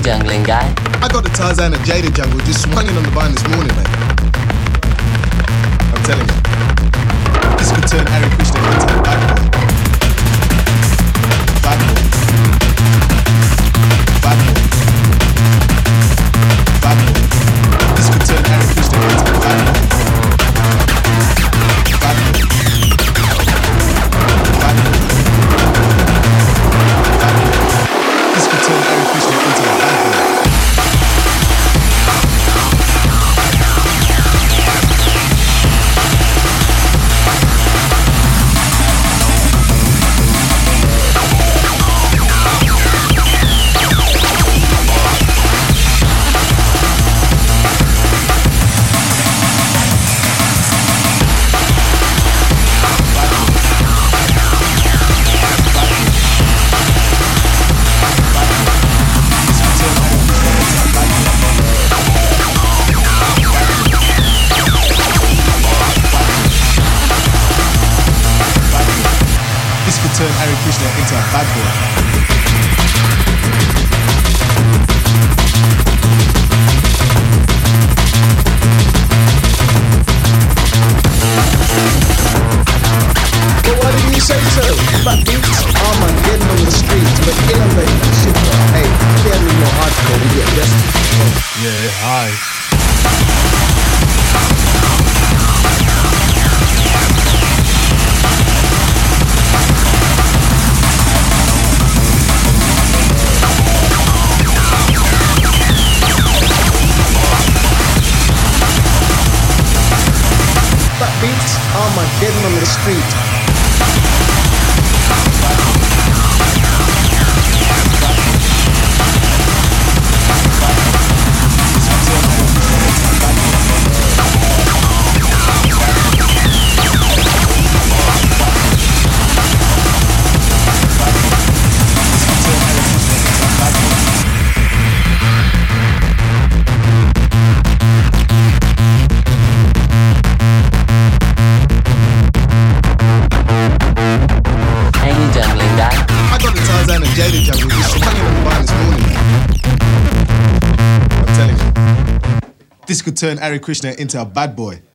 jungling guy. I got the Tarzan and Jada jungle just swinging on the vine this morning, mate. I'm telling you, this could turn Hare Krishna into a bad boy. Bad boy. Bad boy. Bad boy. This could turn Hare Krishna into a bad boy. Bad boy. Bad boy. Bad boy. This could turn Hare Krishna into a bad boy. Turn Hare Krishna into a bad boy. But why didn't you say so? Fat beats, Armageddon on the streets, but innovate, super. Hey, get me more hardcore, we get desperate. Yeah, hi. Beats, Armageddon on the street. Jada jungle just swinging on the vine this morning, man. I'm telling you, this could turn Hare Krishna into a bad boy.